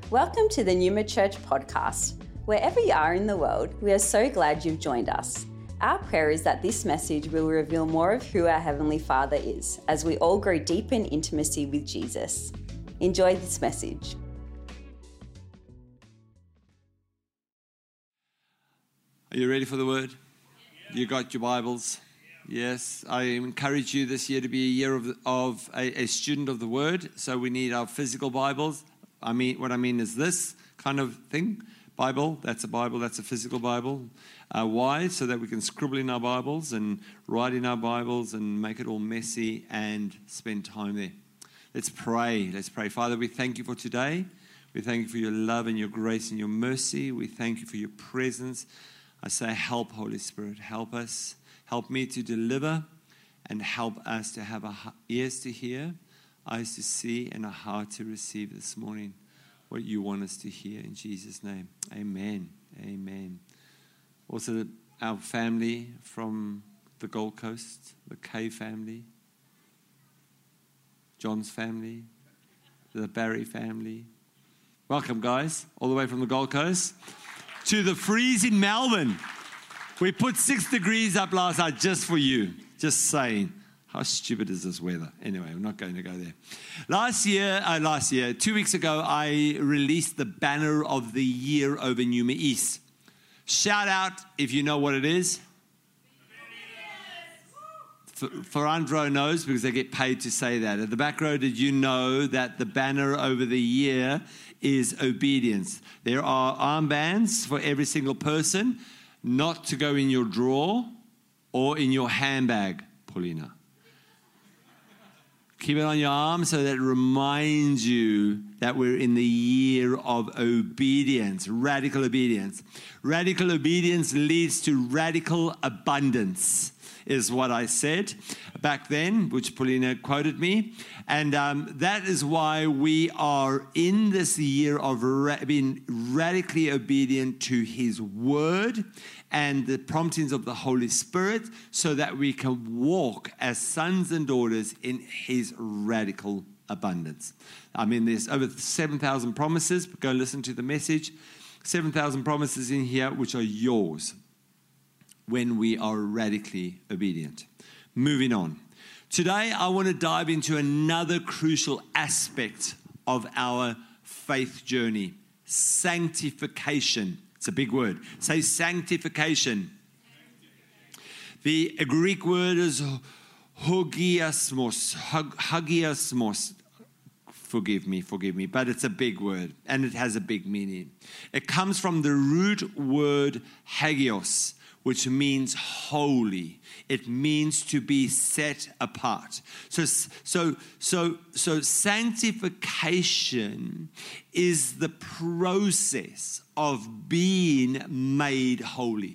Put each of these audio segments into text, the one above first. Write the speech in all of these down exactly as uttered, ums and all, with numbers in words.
Welcome to the Numa Church podcast. Wherever you are in the world, we are so glad you've joined us. Our prayer is that this message will reveal more of who our Heavenly Father is as we all grow deep in intimacy with Jesus. Enjoy this message. Are you ready for the word? You got your Bibles? Yes. I encourage you this year to be a year of, of a, a student of the word. So we need our physical Bibles. I mean, what I mean is this kind of thing. Bible, that's a Bible, that's a physical Bible. Uh, why? So that we can scribble in our Bibles and write in our Bibles and make it all messy and spend time there. Let's pray. Let's pray. Father, we thank you for today. We thank you for your love and your grace and your mercy. We thank you for your presence. I say, help, Holy Spirit. Help us. Help me to deliver and help us to have a ears to hear, eyes to see, and a heart to receive this morning what you want us to hear. In Jesus' name, amen. Amen. Also, our family from the Gold Coast, the Kay family, John's family, the Barry family. Welcome, guys, all the way from the Gold Coast to the freeze in Melbourne. We put six degrees up last night just for you. Just saying. How stupid is this weather? Anyway, we're not going to go there. Last year, uh, last year, two weeks ago, I released the banner of the year over Numa East. Shout out if you know what it is. Ferrandro knows because they get paid to say that. At the back row, did you know that the banner over the year is obedience? There are armbands for every single person, not to go in your drawer or in your handbag, Paulina. Keep it on your arm so that it reminds you that we're in the year of obedience, radical obedience. Radical obedience leads to radical abundance, is what I said back then, which Paulina quoted me. And um, that is why we are in this year of ra- being radically obedient to his word and the promptings of the Holy Spirit so that we can walk as sons and daughters in his radical abundance. I mean, there's over seven thousand promises. Go listen to the message. seven thousand promises in here which are yours when we are radically obedient. Moving on. Today, I want to dive into another crucial aspect of our faith journey, sanctification. It's a big word. Say sanctification. The Greek word is hagiasmos. Hagiasmos. Forgive me, forgive me, but it's a big word and it has a big meaning. It comes from the root word hagios, which means holy. It means to be set apart. So, so, so, so sanctification is the process of being made holy.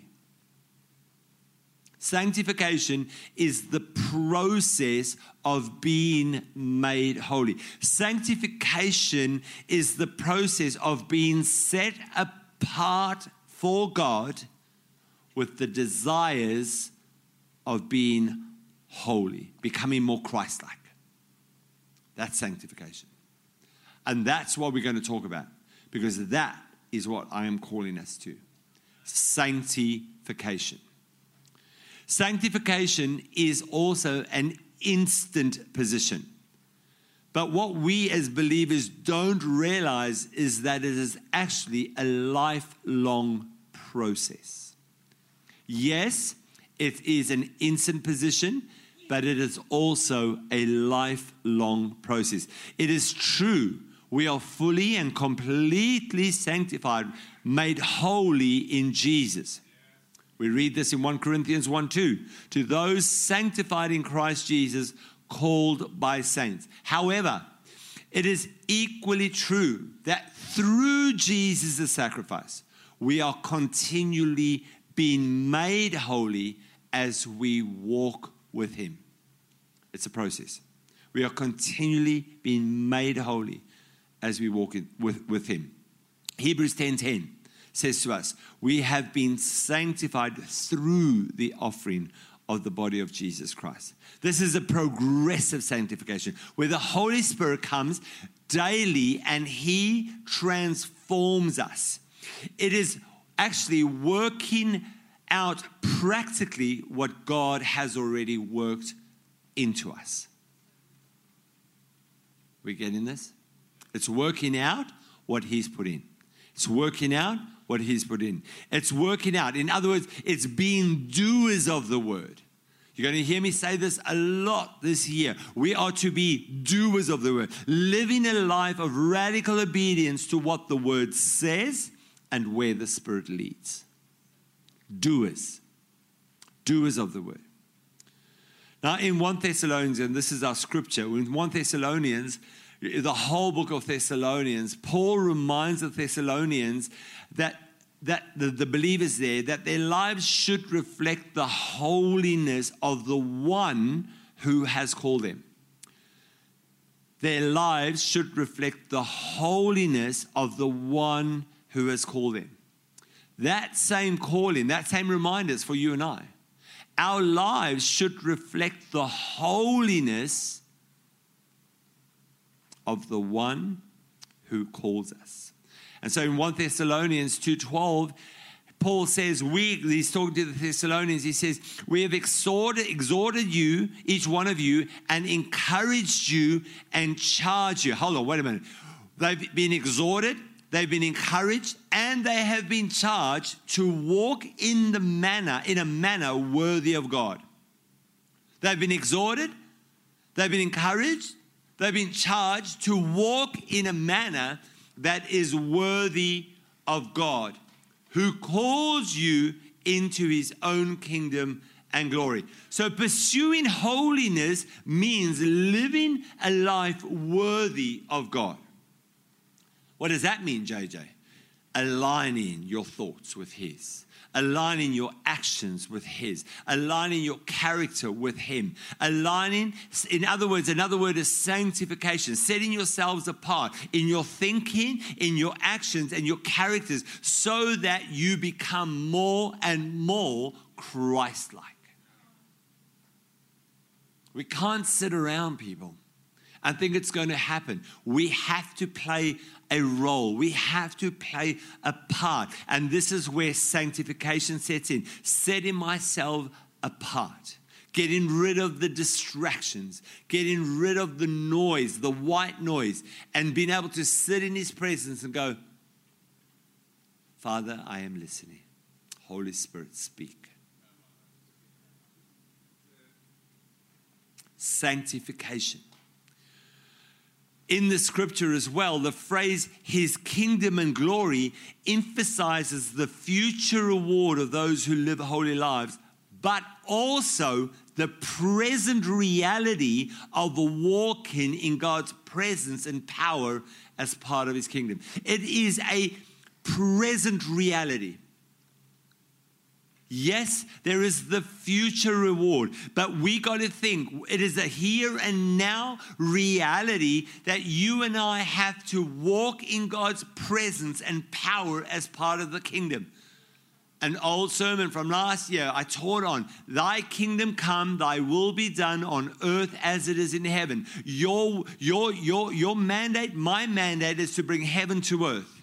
Sanctification is the process of being made holy. Sanctification is the process of being set apart for God with the desires of being holy, becoming more Christ-like. That's sanctification. And that's what we're going to talk about, because that is what I am calling us to. Sanctification. Sanctification is also an instant position. But what we as believers don't realize is that it is actually a lifelong process. Yes, it is an instant position, but it is also a lifelong process. It is true, we are fully and completely sanctified, made holy in Jesus. We read this in First Corinthians one two. To those sanctified in Christ Jesus, called by saints. However, it is equally true that through Jesus' sacrifice, we are continually being made holy as we walk with him. It's a process. We are continually being made holy as we walk in, with, with him. Hebrews ten ten says to us, we have been sanctified through the offering of the body of Jesus Christ. This is a progressive sanctification where the Holy Spirit comes daily and he transforms us. It is actually working out practically what God has already worked into us. We getting this? It's working out what he's put in. It's working out what he's put in. It's working out. In other words, it's being doers of the word. You're going to hear me say this a lot this year. We are to be doers of the word, living a life of radical obedience to what the word says and where the Spirit leads. Doers. Doers of the word. Now in First Thessalonians, and this is our scripture, in First Thessalonians, the whole book of Thessalonians, Paul reminds the Thessalonians that, that the, the believers there, that their lives should reflect the holiness of the one who has called them. Their lives should reflect the holiness of the one who has called them. That same calling, that same reminder is for you and I. Our lives should reflect the holiness of the one who calls us. And so in First Thessalonians two twelve, Paul says, we, he's talking to the Thessalonians, he says, we have exhorted, exhorted you, each one of you, and encouraged you and charged you. Hold on, wait a minute. They've been exhorted, they've been encouraged, and they have been charged to walk in the manner, in a manner worthy of God. They've been exhorted, they've been encouraged, they've been charged to walk in a manner that is worthy of God, who calls you into his own kingdom and glory. So pursuing holiness means living a life worthy of God. What does that mean, J J? Aligning your thoughts with his. Aligning your actions with his. Aligning your character with him. Aligning, in other words, another word is sanctification. Setting yourselves apart in your thinking, in your actions, and your characters so that you become more and more Christ-like. We can't sit around, people, and think it's going to happen. We have to play a role. We have to play a part. And this is where sanctification sets in. Setting myself apart. Getting rid of the distractions. Getting rid of the noise, the white noise. And being able to sit in his presence and go, Father, I am listening. Holy Spirit, speak. Sanctification. In the scripture as well, the phrase his kingdom and glory emphasizes the future reward of those who live holy lives, but also the present reality of walking in God's presence and power as part of his kingdom. It is a present reality. Yes, there is the future reward, but we got to think it is a here and now reality that you and I have to walk in God's presence and power as part of the kingdom. An old sermon from last year I taught on, thy kingdom come, thy will be done on earth as it is in heaven. Your, your, your, your mandate, my mandate is to bring heaven to earth.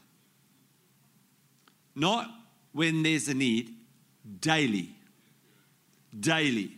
Not when there's a need. Daily. Daily.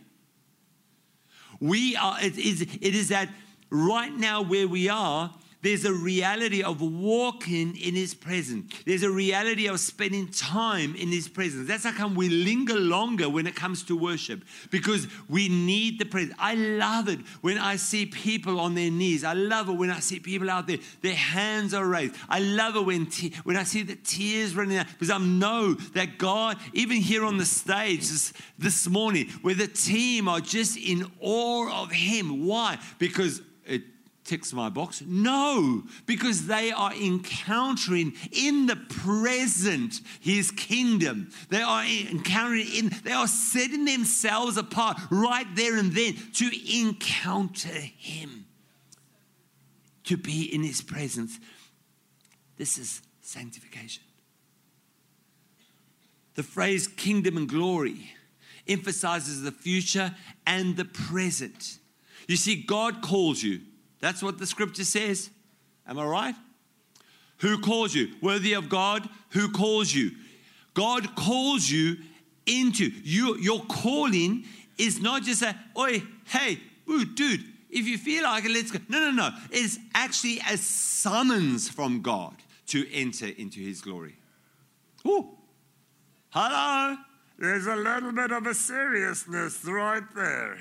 We are, it is, it is that right now where we are, there's a reality of walking in his presence. There's a reality of spending time in his presence. That's how come we linger longer when it comes to worship, because we need the presence. I love it when I see people on their knees. I love it when I see people out there, their hands are raised. I love it when, te- when I see the tears running out, because I know that God, even here on the stage this, this morning, where the team are just in awe of him. Why? Because it ticks my box? No, because they are encountering in the present his kingdom. They are encountering in, they are setting themselves apart right there and then to encounter him, to be in his presence. This is sanctification. The phrase kingdom and glory emphasizes the future and the present. You see, God calls you. That's what the scripture says. Am I right? Who calls you? Worthy of God, who calls you? God calls you into, you, your calling is not just a, oi, hey, ooh, dude, if you feel like it, let's go. No, no, no. It's actually a summons from God to enter into his glory. Ooh. Hello. There's a little bit of a seriousness right there.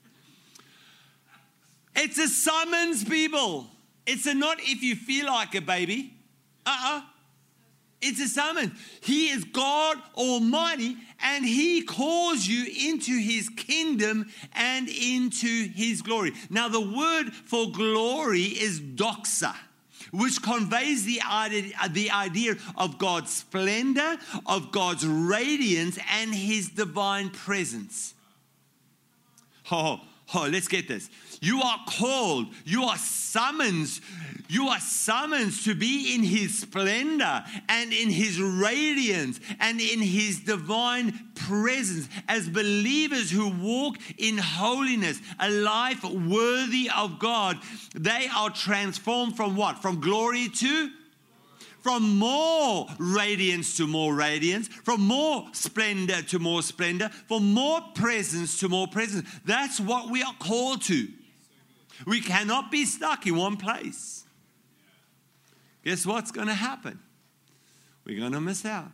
It's a summons, people. It's a not if you feel like a baby. Uh-uh. It's a summons. He is God Almighty, and he calls you into his kingdom and into his glory. Now, the word for glory is doxa, which conveys the idea, the idea of God's splendor, of God's radiance, and his divine presence. Oh, oh, let's get this. You are called, you are summoned, you are summoned to be in his splendor and in his radiance and in his divine presence as believers who walk in holiness, a life worthy of God. They are transformed from what? From glory to? From more radiance to more radiance, from more splendor to more splendor, from more presence to more presence. That's what we are called to. We cannot be stuck in one place. Guess what's going to happen? We're going to miss out.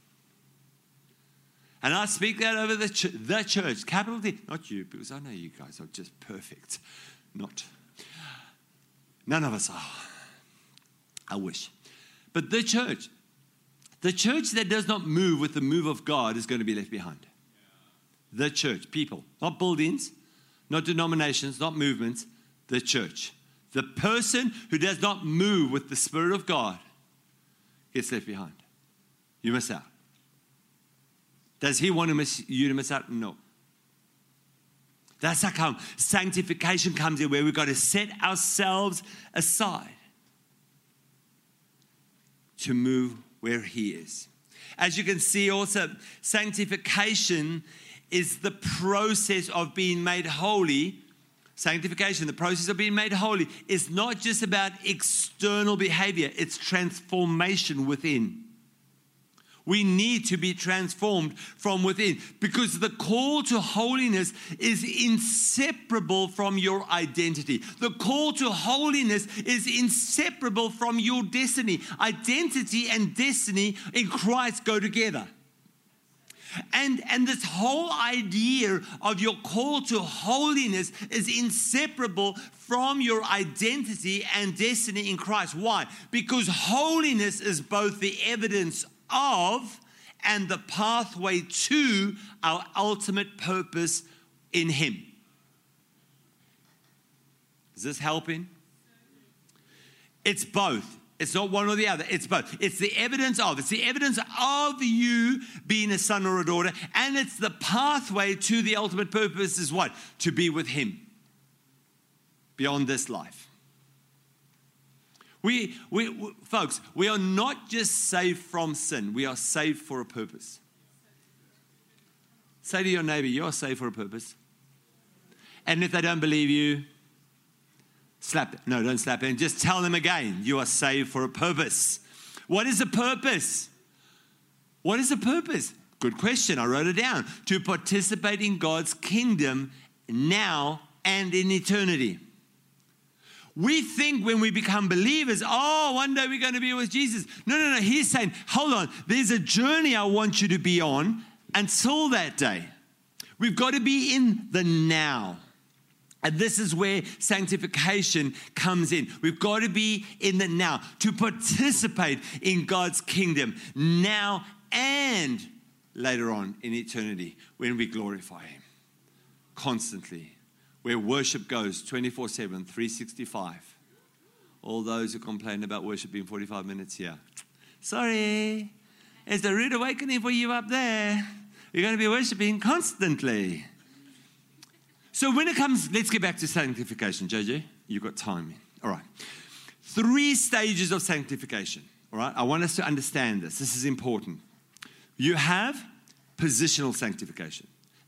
And I speak that over the, ch- the church, capital T, not you, because I know you guys are just perfect. Not. None of us are. I wish. But the church, the church that does not move with the move of God is going to be left behind. The church, people, not buildings, not denominations, not movements, the church. The person who does not move with the Spirit of God gets left behind. You miss out. Does he want to miss you to miss out? No. That's how come sanctification comes in, where we've got to set ourselves aside to move where he is. As you can see also, sanctification is the process of being made holy. Sanctification, the process of being made holy, is not just about external behavior, it's transformation within. We need to be transformed from within, because the call to holiness is inseparable from your identity. The call to holiness is inseparable from your destiny. Identity and destiny in Christ go together. And, and this whole idea of your call to holiness is inseparable from your identity and destiny in Christ. Why? Because holiness is both the evidence of and the pathway to our ultimate purpose in him. Is this helping? It's both. It's not one or the other. It's both. It's the evidence of. It's the evidence of you being a son or a daughter. And it's the pathway to the ultimate purpose is what? To be with him. Beyond this life. We, we, we, folks, we are not just saved from sin. We are saved for a purpose. Say to your neighbor, you are saved for a purpose. And if they don't believe you, slap them. No, don't slap them. Just tell them again, you are saved for a purpose. What is the purpose? What is the purpose? Good question. I wrote it down. To participate in God's kingdom now and in eternity. We think when we become believers, oh, one day we're going to be with Jesus. No, no, no. He's saying, hold on. There's a journey I want you to be on until that day. We've got to be in the now. And this is where sanctification comes in. We've got to be in the now to participate in God's kingdom now and later on in eternity when we glorify him constantly. Where worship goes twenty-four seven, three sixty-five. All those who complain about worship being forty-five minutes here. Sorry, it's a rude awakening for you up there. You're going to be worshiping constantly. So when it comes, let's get back to sanctification. J J, you've got time. All right. Three stages of sanctification. All right. I want us to understand this. This is important. You have positional sanctification.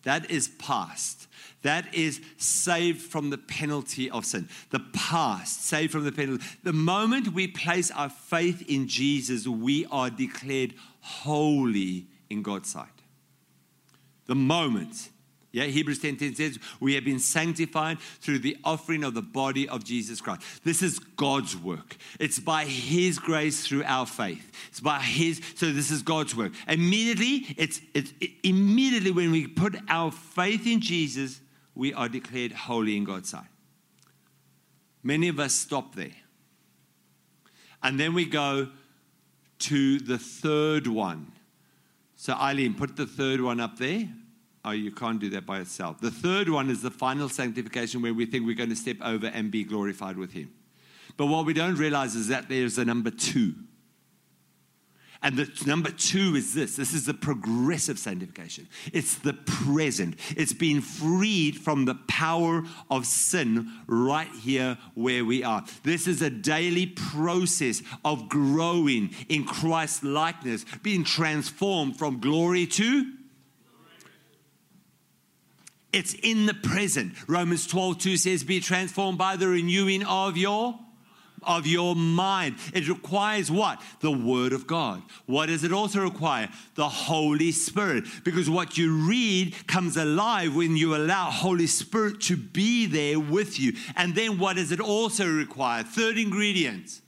That is past. That is saved from the penalty of sin. The past, saved from the penalty. The moment we place our faith in Jesus, we are declared holy in God's sight. The moment. Yeah, Hebrews ten ten says, we have been sanctified through the offering of the body of Jesus Christ. This is God's work. It's by His grace through our faith. It's by His, so this is God's work. Immediately, it's, it's it, immediately when we put our faith in Jesus, we are declared holy in God's sight. Many of us stop there. And then we go to the third one. So Eileen, put the third one up there. Oh, you can't do that by itself. The third one is the final sanctification, where we think we're going to step over and be glorified with Him. But what we don't realize is that there's a number two. And the number two is this. This is the progressive sanctification. It's the present. It's being freed from the power of sin right here where we are. This is a daily process of growing in Christ's likeness, being transformed from glory to. It's in the present. Romans twelve two says, be transformed by the renewing of your of your mind. It requires what? The Word of God. What does it also require? The Holy Spirit. Because what you read comes alive when you allow Holy Spirit to be there with you. And then what does it also require? Third ingredient.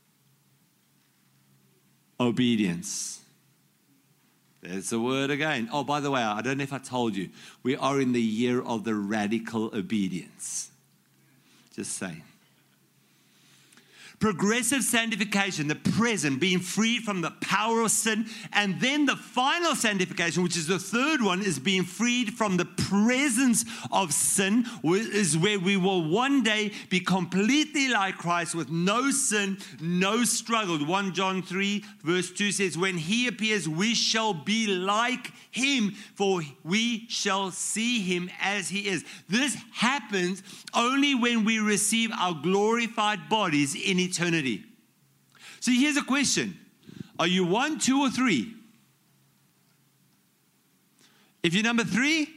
Obedience. There's the word again. Oh, by the way, I don't know if I told you, we are in the year of the radical obedience. Just saying. Progressive sanctification, the present, being freed from the power of sin. And then the final sanctification, which is the third one, is being freed from the presence of sin, is where we will one day be completely like Christ with no sin, no struggle. First John three verse two says, when He appears, we shall be like Him, for we shall see Him as He is. This happens only when we receive our glorified bodies in eternity. So here's a question. Are you one, two, or three? If you're number three,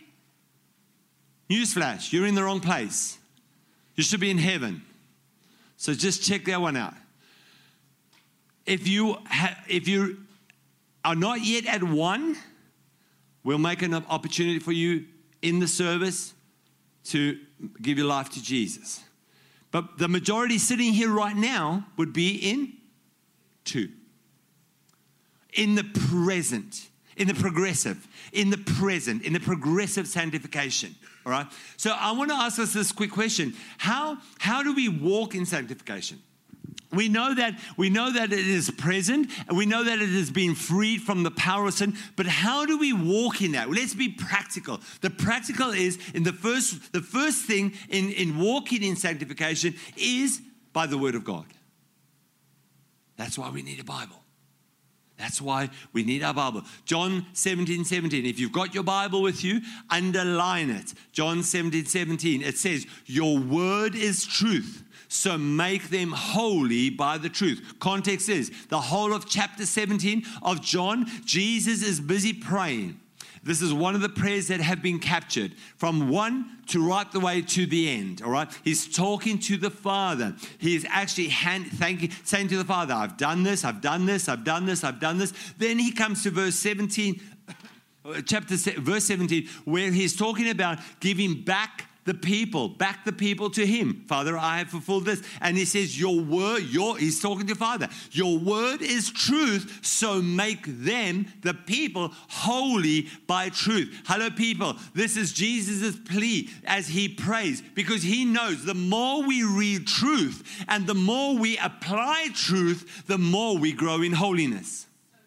newsflash, you're in the wrong place. You should be in heaven. So just check that one out. If you ha- if you are not yet at one, we'll make an opportunity for you in the service to give your life to Jesus. But the majority sitting here right now would be in two. In the present, in the progressive, in the present, in the progressive sanctification. All right? So I want to ask us this quick question. How, how do we walk in sanctification? We know that we know that it is present, and we know that it is being freed from the power of sin. But how do we walk in that? Well, let's be practical. The practical is in the first the first thing in, in walking in sanctification is by the Word of God. That's why we need a Bible. That's why we need our Bible. John seventeen seventeen. If you've got your Bible with you, underline it. John seventeen seventeen. It says, your word is truth. So make them holy by the truth. Context is, the whole of chapter seventeen of John, Jesus is busy praying. This is one of the prayers that have been captured from one to right the way to the end, all right? He's talking to the Father. He is actually hand, thanking, saying to the Father, I've done this, I've done this, I've done this, I've done this. Then he comes to verse seventeen, chapter verse seventeen, where he's talking about giving back the people, back the people to Him. Father, I have fulfilled this. And He says, your word, your, He's talking to Father, your word is truth, so make them, the people, holy by truth. Hello, people. This is Jesus' plea as He prays, because He knows the more we read truth and the more we apply truth, the more we grow in holiness.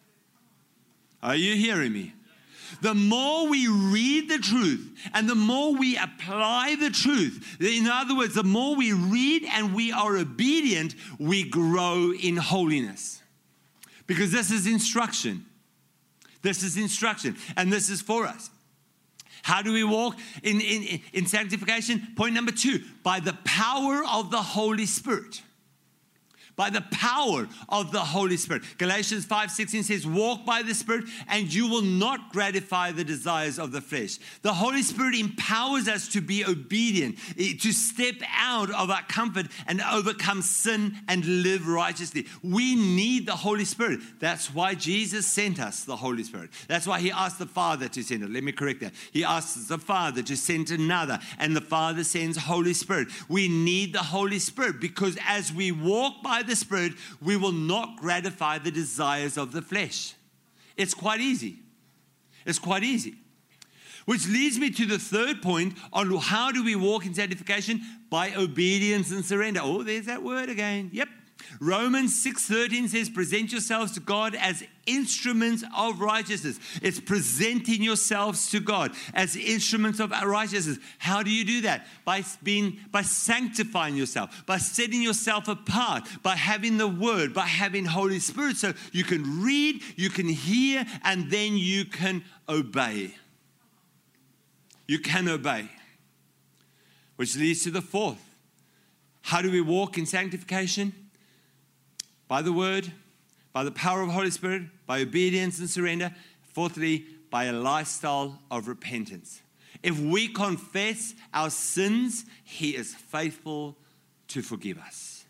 Are you hearing me? The more we read the truth and the more we apply the truth, in other words, the more we read and we are obedient, we grow in holiness. Because this is instruction. This is instruction, and this is for us. How do we walk in, in, in sanctification? Point number two, by the power of the Holy Spirit. by the power of the Holy Spirit. Galatians five sixteen says, walk by the Spirit and you will not gratify the desires of the flesh. The Holy Spirit empowers us to be obedient, to step out of our comfort and overcome sin and live righteously. We need the Holy Spirit. That's why Jesus sent us the Holy Spirit. That's why he asked the Father to send it. Let me correct that. He asks the Father to send another, and the Father sends Holy Spirit. We need the Holy Spirit because as we walk by the Spirit, we will not gratify the desires of the flesh. It's quite easy. It's quite easy. Which leads me to the third point on how do we walk in sanctification? By obedience and surrender. Oh, there's that word again. Yep. Romans six thirteen says, present yourselves to God as instruments of righteousness. It's presenting yourselves to God as instruments of righteousness. How do you do that? By being, by sanctifying yourself, by setting yourself apart, by having the Word, by having Holy Spirit. So you can read, you can hear, and then you can obey. You can obey. Which leads to the fourth. How do we walk in sanctification? By the Word, by the power of the Holy Spirit, by obedience and surrender. Fourthly, by a lifestyle of repentance. If we confess our sins, He is faithful to forgive us.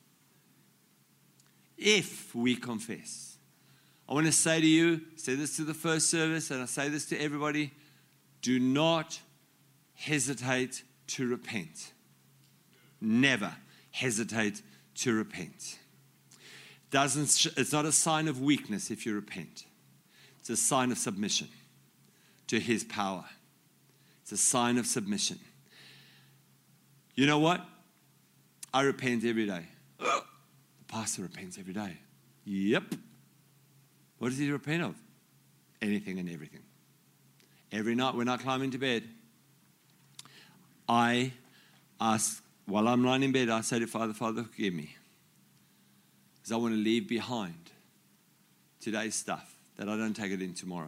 If we confess. I want to say to you, say this to the first service, and I say this to everybody, do not hesitate to repent. Never hesitate to repent. Doesn't, it's not a sign of weakness if you repent. It's a sign of submission to His power. It's a sign of submission. You know what? I repent every day. The pastor repents every day. Yep. What does he repent of? Anything and everything. Every night when I climb into bed, I ask, while I'm lying in bed, I say to Father, Father, forgive me. Because I want to leave behind today's stuff, that I don't take it in tomorrow.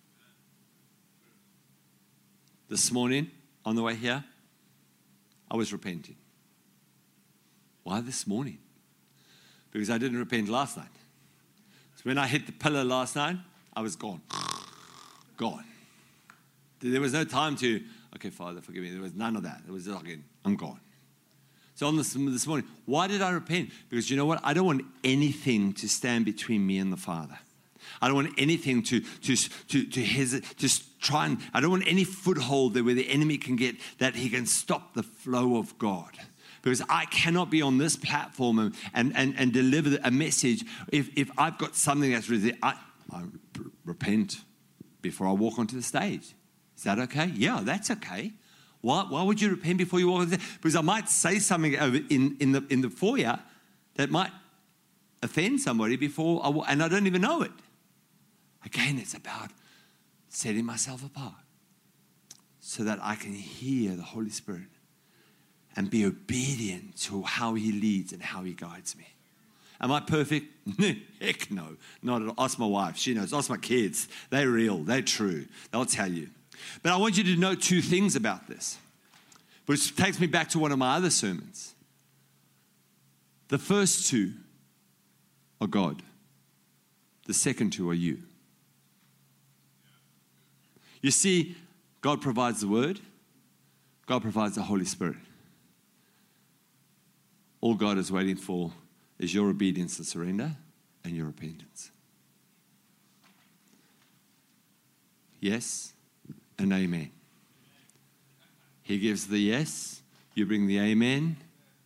This morning, on the way here, I was repenting. Why this morning? Because I didn't repent last night. So when I hit the pillar last night, I was gone. Gone. There was no time to, okay, Father, forgive me. There was none of that. It was like, I'm gone. So on this, this morning, why did I repent? Because you know what? I don't want anything to stand between me and the Father. I don't want anything to to to to hesitate, just try and, I don't want any foothold there where the enemy can get, that he can stop the flow of God. Because I cannot be on this platform and and, and, and deliver a message if, if I've got something that's really, I, I repent before I walk onto the stage. Is that okay? Yeah, that's okay. Why, why would you repent before you walk on the stage? Because I might say something over in, in, the, in the foyer that might offend somebody before, I, and I don't even know it. Again, it's about setting myself apart so that I can hear the Holy Spirit and be obedient to how He leads and how He guides me. Am I perfect? Heck no. Not at all. Ask my wife. She knows. Ask my kids. They're real. They're true. They'll tell you. But I want you to know two things about this, which takes me back to one of my other sermons. The first two are God. The second two are you. You see, God provides the Word. God provides the Holy Spirit. All God is waiting for is your obedience and surrender and your repentance. Yes and amen. He gives the yes, you bring the amen.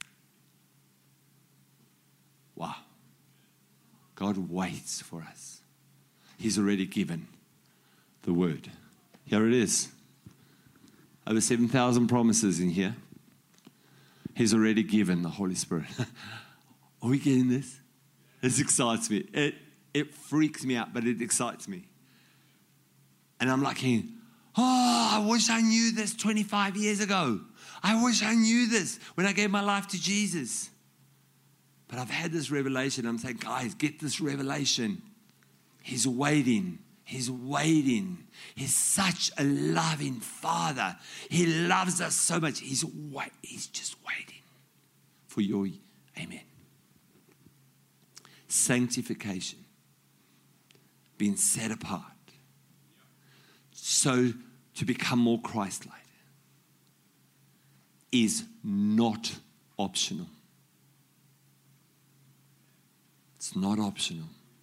Wow. God waits for us. He's already given the word. Here it is. Over seven thousand promises in here. He's already given the Holy Spirit. Are we getting this? This excites me. It, it freaks me out, but it excites me. And I'm like, oh, I wish I knew this twenty-five years ago. I wish I knew this when I gave my life to Jesus. But I've had this revelation. I'm saying, guys, get this revelation. He's waiting. He's waiting. He's such a loving Father. He loves us so much. He's wait. He's just waiting for your amen. Sanctification. Being set apart. So to become more Christ-like is not optional. It's not optional.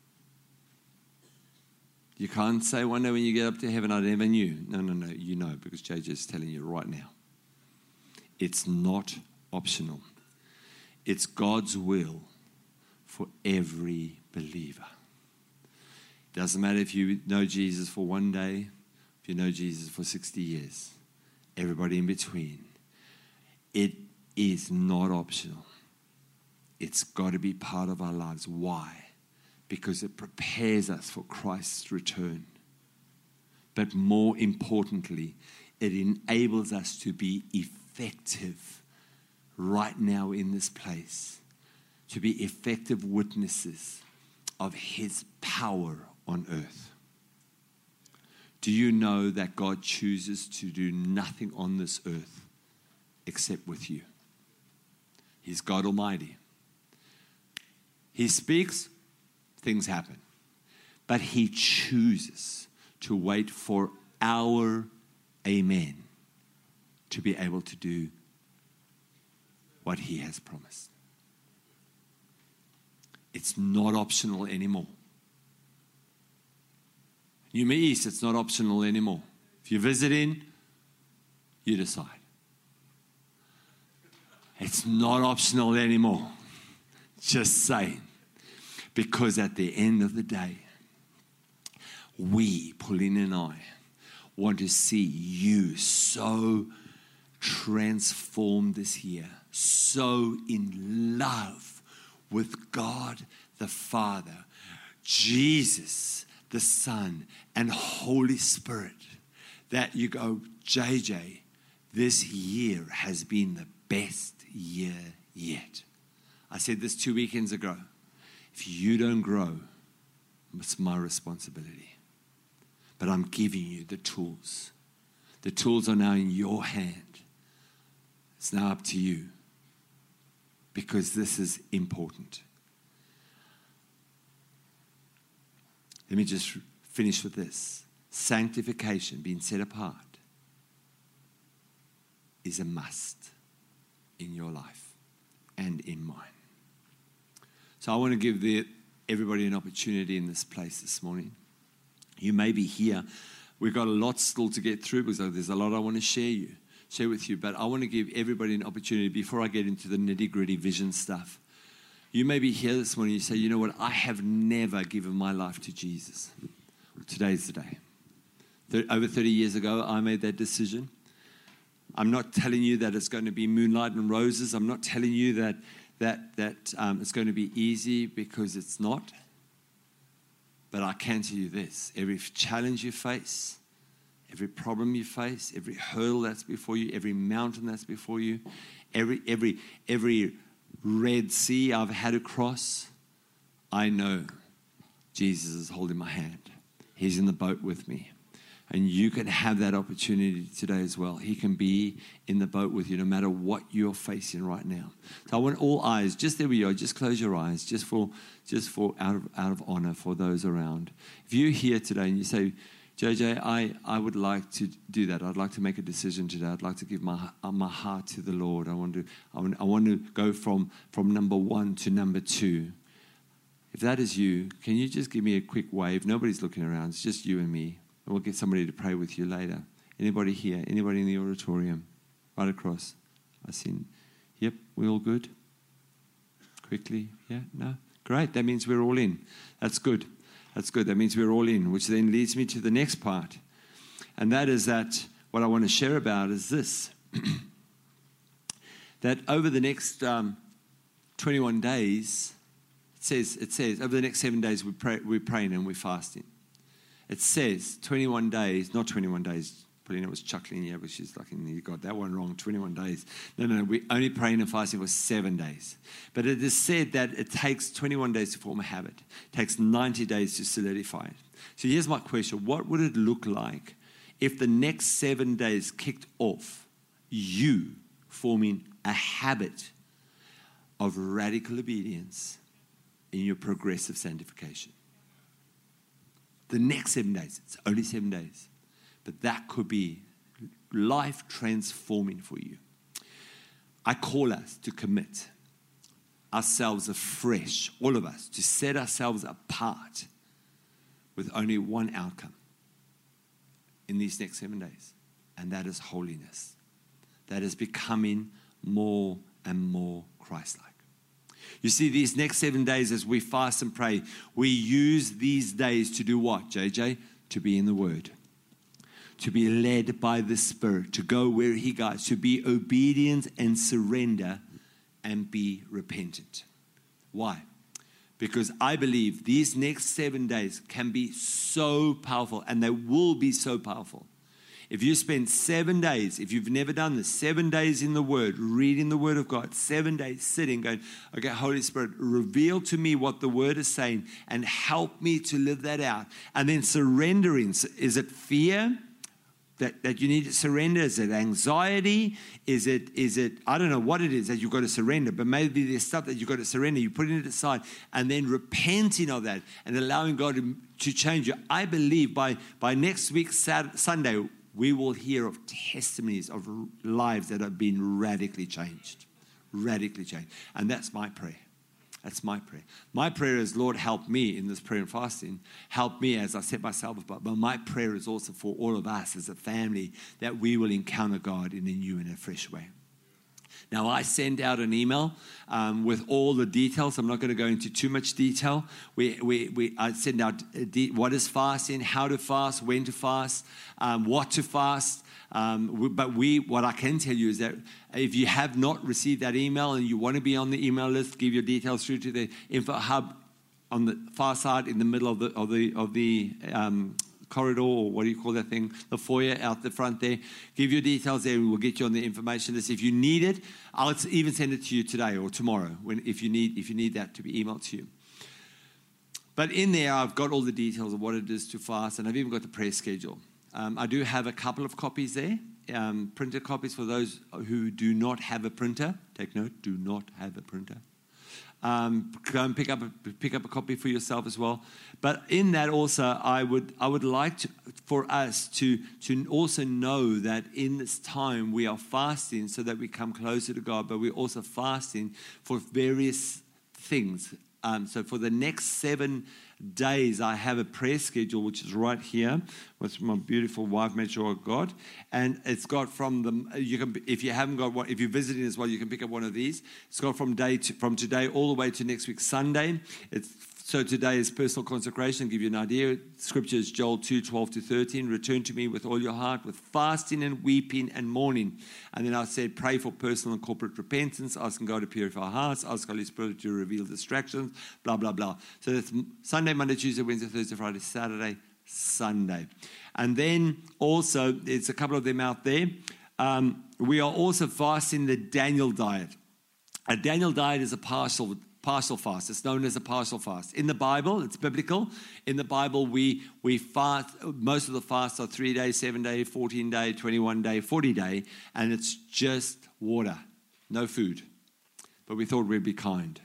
You can't say one day when you get up to heaven, I never knew. No, no, no, you know, because J J is telling you right now. It's not optional. It's God's will for every believer. It doesn't matter if you know Jesus for one day, if you know Jesus for sixty years, everybody in between. It is not optional. It's got to be part of our lives. Why? Because it prepares us for Christ's return. But more importantly, it enables us to be effective right now in this place, to be effective witnesses of His power on earth. Do you know that God chooses to do nothing on this earth except with you? He's God Almighty. He speaks, things happen. But He chooses to wait for our amen to be able to do what He has promised. It's not optional anymore. Numa East, it's not optional anymore. If you're visiting, you decide. It's not optional anymore. Just saying. Because at the end of the day, we, Pauline and I, want to see you so transformed this year, so in love with God the Father, Jesus the Son, and Holy Spirit, that you go, J J, this year has been the best year yet. I said this two weekends ago. If you don't grow, it's my responsibility. But I'm giving you the tools. The tools are now in your hand. It's now up to you. Because this is important. Let me just finish with this. Sanctification, being set apart, is a must in your life and in mine. So I want to give the, everybody an opportunity in this place this morning. You may be here. We've got a lot still to get through because there's a lot I want to share you, share with you. But I want to give everybody an opportunity before I get into the nitty-gritty vision stuff. You may be here this morning and you say, you know what, I have never given my life to Jesus. Today's the day. Over thirty years ago, I made that decision. I'm not telling you that it's going to be moonlight and roses. I'm not telling you that that that um, it's going to be easy, because it's not. But I can tell you this: every challenge you face, every problem you face, every hurdle that's before you, every mountain that's before you, every every every Red Sea I've had to cross, I know Jesus is holding my hand. He's in the boat with me. And you can have that opportunity today as well. He can be in the boat with you no matter what you're facing right now. So I want all eyes, just there we are, just close your eyes, just for just for out of out of honor for those around. If you're here today and you say, J J, I, I would like to do that. I'd like to make a decision today. I'd like to give my my heart to the Lord. I want to I want, I want to go from, from number one to number two. If that is you, can you just give me a quick wave? Nobody's looking around. It's just you and me. And we'll get somebody to pray with you later. Anybody here? Anybody in the auditorium? Right across. I see. Yep, we all good? Quickly? Yeah? No? Great. That means we're all in. That's good. That's good. That means we're all in, which then leads me to the next part. And that is that what I want to share about is this. That over the next um, twenty-one days, it says, it says, over the next seven days, we pray, we're praying and we're fasting. It says twenty-one days, not twenty-one days. Paulina was chuckling, yeah, but she's like, you got that one wrong, twenty-one days. No, no, no, we're only praying and fasting for seven days. But it is said that it takes twenty-one days to form a habit. It takes ninety days to solidify it. So here's my question. What would it look like if the next seven days kicked off you forming a habit of radical obedience in your progressive sanctification. The next seven days, it's only seven days, but that could be life transforming for you. I call us to commit ourselves afresh, all of us, to set ourselves apart with only one outcome in these next seven days, and that is holiness. That is becoming more and more Christ-like. You see, these next seven days as we fast and pray, we use these days to do what, J J? To be in the Word. To be led by the Spirit, to go where He guides, to be obedient and surrender and be repentant. Why? Because I believe these next seven days can be so powerful, and they will be so powerful. If you spend seven days, if you've never done this, seven days in the Word, reading the Word of God, seven days sitting, going, okay, Holy Spirit, reveal to me what the Word is saying and help me to live that out. And then surrendering. Is it fear that, that you need to surrender? Is it anxiety? Is it, is it, I don't know what it is that you've got to surrender, but maybe there's stuff that you've got to surrender. You put it aside and then repenting of that and allowing God to, to change you. I believe by, by next week, Saturday, Sunday, we will hear of testimonies of lives that have been radically changed. Radically changed. And that's my prayer. That's my prayer. My prayer is, Lord, help me in this prayer and fasting. Help me as I set myself apart. But my prayer is also for all of us as a family that we will encounter God in a new and a fresh way. Now, I send out an email um, with all the details. I'm not going to go into too much detail. We, we, we, I send out de- what is fasting, how to fast, when to fast, um, what to fast. Um, we, but we, what I can tell you is that if you have not received that email and you want to be on the email list, give your details through to the info hub on the far side in the middle of the of the of the. Um, corridor, or what do you call that thing, the foyer out the front there. Give your details there and we'll get you on the information list. If you need it, I'll even send it to you today or tomorrow when if you need if you need that to be emailed to you. But in there, I've got all the details of what it is to fast, and I've even got the prayer schedule. Um, I do have a couple of copies there, um, printed copies for those who do not have a printer. Take note, do not have a printer. Um, go and pick up a, pick up a copy for yourself as well. But in that also, I would I would like to, for us to to also know that in this time we are fasting so that we come closer to God, but we're also fasting for various things. Um, so for the next seven days, I have a prayer schedule, which is right here, which my beautiful wife made sure I got. And it's got from the, you can, if you haven't got one, if you're visiting as well, you can pick up one of these. It's got from day to, from today all the way to next week, Sunday. It's So today is personal consecration. I'll give you an idea. Scripture is Joel two, twelve to thirteen. Return to me with all your heart, with fasting and weeping and mourning. And then I said, pray for personal and corporate repentance, asking God to purify our hearts, ask Holy Spirit to reveal distractions, blah, blah, blah. So that's Sunday, Monday, Tuesday, Wednesday, Thursday, Friday, Saturday, Sunday. And then also, there's a couple of them out there. Um, we are also fasting the Daniel diet. A Daniel diet is a partial Partial fast. It's known as a partial fast. In the Bible, it's biblical. In the Bible, we we fast. Most of the fasts are three day, seven day, fourteen day, twenty-one day, forty day, and it's just water, no food. But we thought we'd be kind.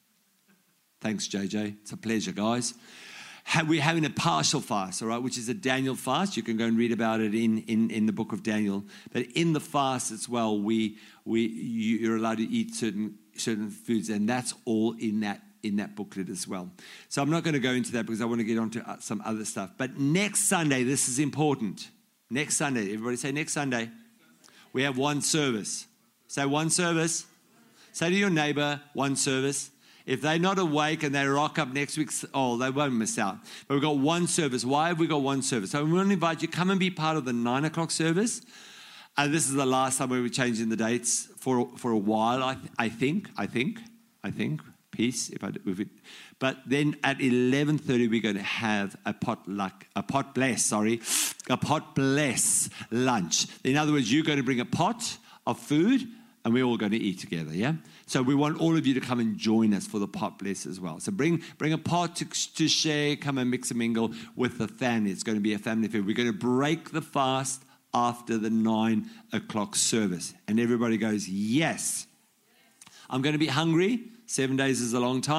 Thanks, J J. It's a pleasure, guys. We're having a partial fast, all right, which is a Daniel fast. You can go and read about it in, in, in the book of Daniel. But in the fast as well, we we you're allowed to eat certain certain foods, and that's all in that in that booklet as well. So I'm not going to go into that because I want to get on to some other stuff. But next Sunday, this is important. Next Sunday, everybody say next Sunday, we have one service. Say one service. Say to your neighbor, one service. If they're not awake and they rock up next week, oh, they won't miss out. But we've got one service. Why have we got one service? So we want to invite you, come and be part of the nine o'clock service. And this is the last time we were changing the dates for for a while, I, th- I think, I think, I think, peace. If I, if it, but then at eleven thirty, we're going to have a potluck, a pot bless, sorry, a pot bless lunch. In other words, you're going to bring a pot of food, and we're all going to eat together, yeah? So we want all of you to come and join us for the pot bless as well. So bring bring a pot to, to share, come and mix and mingle with the family. It's going to be a family food. We're going to break the fast after the nine o'clock service. And everybody goes, yes. I'm going to be hungry. Seven days is a long time.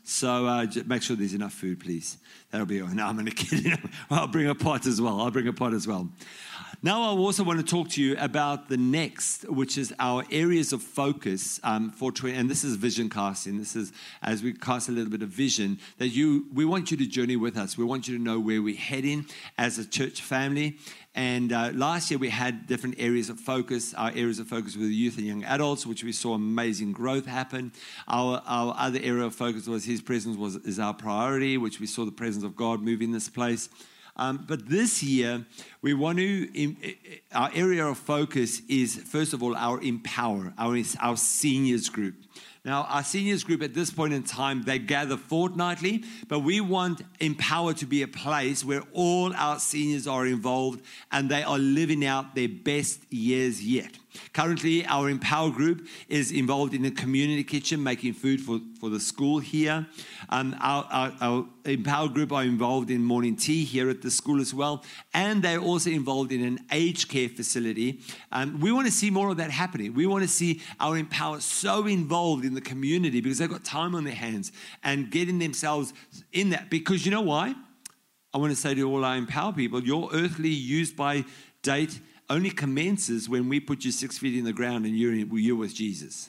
So uh, j- make sure there's enough food, please. That'll be all. No, I'm only kidding. I'll bring a pot as well. I'll bring a pot as well. Now, I also want to talk to you about the next, which is our areas of focus um, for twenty. And this is vision casting. This is as we cast a little bit of vision that you. We want you to journey with us. We want you to know where we're heading as a church family. And uh, last year we had different areas of focus. Our areas of focus were the youth and young adults, which we saw amazing growth happen. Our our other area of focus was His presence was is our priority, which we saw the presence of God move in this place. Um, but this year, we want to, in, our area of focus is, first of all, our Empower, our, our seniors group. Now, our seniors group at this point in time, they gather fortnightly, but we want Empower to be a place where all our seniors are involved and they are living out their best years yet. Currently, our Empower group is involved in the community kitchen, making food for, for the school here. Um, our, our, our Empower group are involved in morning tea here at the school as well. And they're also involved in an aged care facility. Um, we want to see more of that happening. We want to see our Empower so involved in the community because they've got time on their hands and getting themselves in that. Because you know why? I want to say to all our Empower people, your earthly use-by date only commences when we put you six feet in the ground and you're, in, you're with Jesus.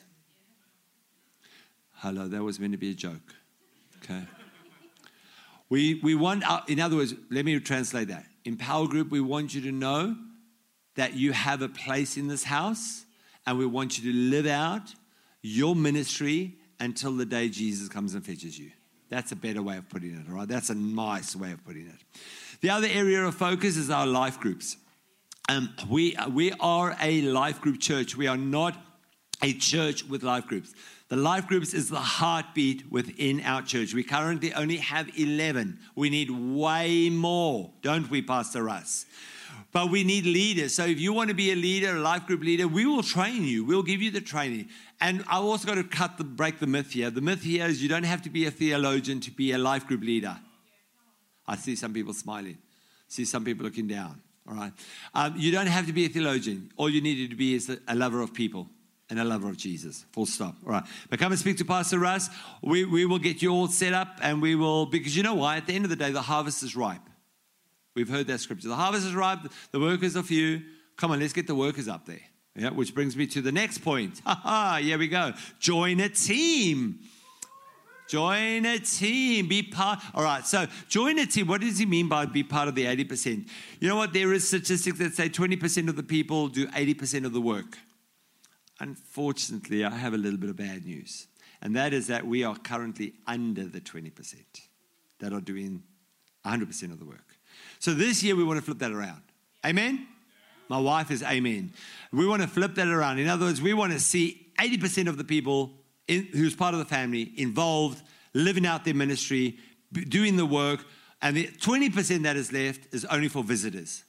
Hello, that was meant to be a joke. Okay. We we want, our, in other words, let me translate that. Empower Group, we want you to know that you have a place in this house and we want you to live out your ministry until the day Jesus comes and fetches you. That's a better way of putting it, all right? That's a nice way of putting it. The other area of focus is our life groups. Um, we, we are a life group church. We are not a church with life groups. The life groups is the heartbeat within our church. We currently only have eleven. We need way more, don't we, Pastor Russ? But we need leaders. So if you want to be a leader, a life group leader, we will train you. We'll give you the training. And I've also got to cut the break the myth here. The myth here is you don't have to be a theologian to be a life group leader. I see some people smiling. I see some people looking down. All right. Um, you don't have to be a theologian. All you need to be is a lover of people and a lover of Jesus. Full stop. All right. But come and speak to Pastor Russ. We, we will get you all set up and we will, because you know why? At the end of the day, the harvest is ripe. We've heard that scripture. The harvest is ripe. The workers are few. Come on, let's get the workers up there. Yeah, which brings me to the next point. Ha ha, here we go. Join a team. Join a team. Be part. All right, so join a team. What does he mean by be part of the eighty percent? You know what? There is statistics that say twenty percent of the people do eighty percent of the work. Unfortunately, I have a little bit of bad news. And that is that we are currently under the twenty percent that are doing one hundred percent of the work. So this year, we want to flip that around. Amen? My wife is amen. We want to flip that around. In other words, we want to see eighty percent of the people in, who's part of the family involved, living out their ministry, doing the work, and the twenty percent that is left is only for visitors.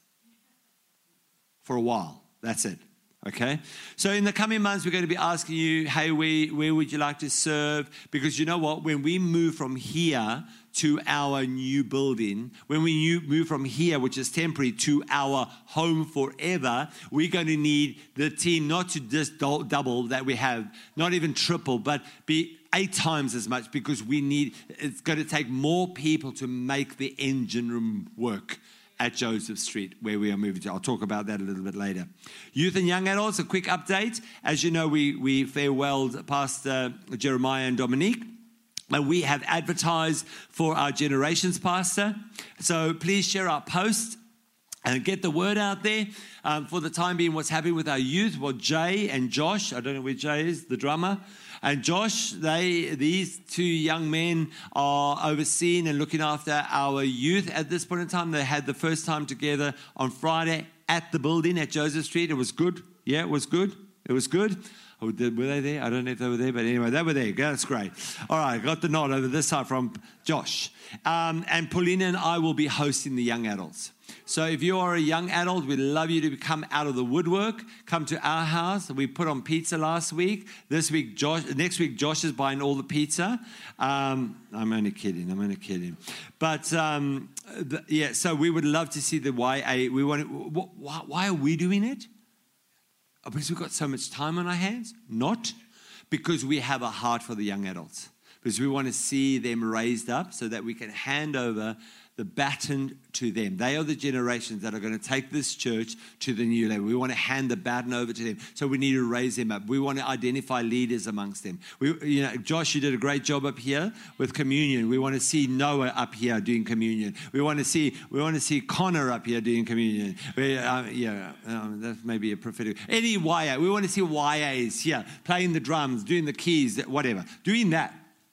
For a while. That's it. Okay? So in the coming months, we're going to be asking you, hey, where, where would you like to serve? Because you know what? When we move from here to our new building, when we move from here, which is temporary, to our home forever, we're going to need the team not to just double that we have, not even triple, but be eight times as much because we need, it's going to take more people to make the engine room work at Joseph Street, where we are moving to. I'll talk about that a little bit later. Youth and young adults, a quick update. As you know, we, we farewelled Pastor Jeremiah and Dominique. And we have advertised for our Generations Pastor. So please share our post and get the word out there. Um, for the time being, what's happening with our youth? Well, Jay and Josh, I don't know where Jay is, the drummer, and Josh, they these two young men are overseeing and looking after our youth at this point in time. They had the first time together on Friday at the building at Joseph Street. It was good. Yeah, it was good. It was good. Oh, were they there? I don't know if they were there, but anyway, they were there. That's great. All right, got the nod over this side from Josh. Um, and Paulina and I will be hosting the young adults. So if you are a young adult, we'd love you to come out of the woodwork, come to our house. We put on pizza last week. This week, Josh, next week, Josh is buying all the pizza. Um, I'm only kidding. I'm only kidding. But um, the, yeah, so we would love to see the Y A. We want. Why, why are we doing it? Because we've got so much time on our hands? Not because we have a heart for the young adults. because we want to see them raised up so that we can hand over the baton to them. They are the generations that are going to take this church to the new level. We want to hand the baton over to them. So we need to raise them up. We want to identify leaders amongst them. We, you know, Josh, you did a great job up here with communion. We want to see Noah up here doing communion. We want to see we want to see Connor up here doing communion. We, uh, yeah, um, that may be a prophetic. Any Y A. We want to see Y As here playing the drums, doing the keys, whatever. Doing that.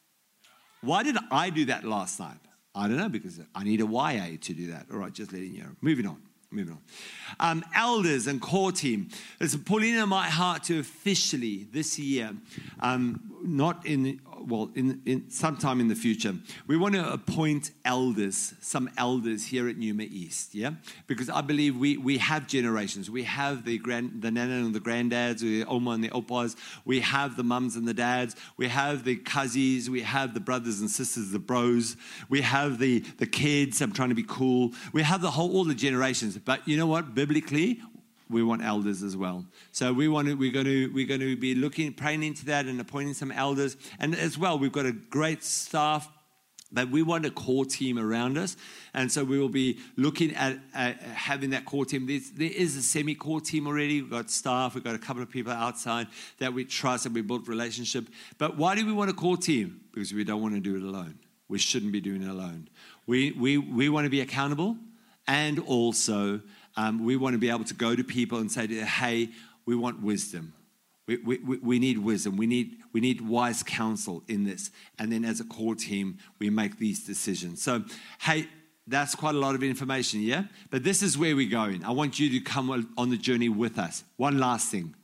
Why did I do that last night? I don't know, because I need a Y A to do that. All right, just letting you know. Moving on. Moving on. Um, elders and core team. It's pulling in my heart to officially this year, um, not in, well, in, in sometime in the future, we want to appoint elders, some elders here at Numa East, yeah? Because I believe we we have generations. We have the grand, the nana and the granddads, the oma and the opas. We have the mums and the dads. We have the cousins. We have the brothers and sisters, the bros. We have the, the kids. I'm trying to be cool. We have the whole, all the generations. But you know what? Biblically, we want elders as well. So we want to, we're going to we're going to be looking, praying into that and appointing some elders. And as well, we've got a great staff, but we want a core team around us. And so we will be looking at uh, having that core team. There's, there is a semi-core team already. We've got staff. We've got a couple of people outside that we trust and we built relationship. But why do we want a core team? Because we don't want to do it alone. We shouldn't be doing it alone. We we we want to be accountable, and also Um, we want to be able to go to people and say to them, hey, we want wisdom. We, we, we need wisdom. We need, we need wise counsel in this. And then as a core team, we make these decisions. So, hey, that's quite a lot of information, yeah? But this is where we're going. I want you to come on the journey with us. One last thing.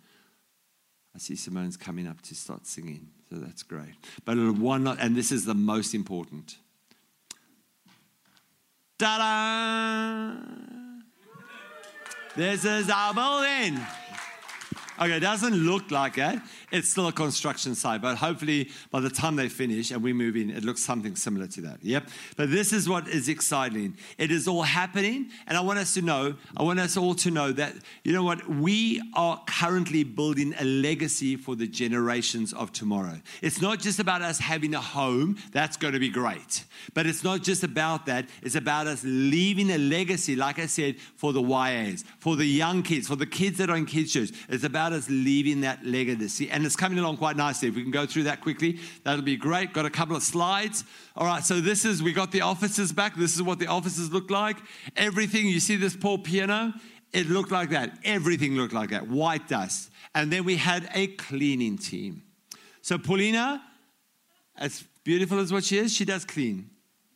I see Simone's coming up to start singing, so that's great. But one, and this is the most important. Ta-da! This is our building. Okay, it doesn't look like it. It's still a construction site, but hopefully by the time they finish and we move in, it looks something similar to that. Yep. But this is what is exciting. It is all happening, and I want us to know, I want us all to know that, you know what, we are currently building a legacy for the generations of tomorrow. It's not just about us having a home. That's going to be great. But it's not just about that. It's about us leaving a legacy, like I said, for the Y As, for the young kids, for the kids that are in kids' church. It's about us leaving that legacy. And it's coming along quite nicely. If we can go through that quickly, that'll be great. Got a couple of slides. All right, so this is, we got the offices back. This is what the offices look like. Everything, you see this poor piano? It looked like that. Everything looked like that. White dust. And then we had a cleaning team. So Paulina, as beautiful as what she is, she does clean.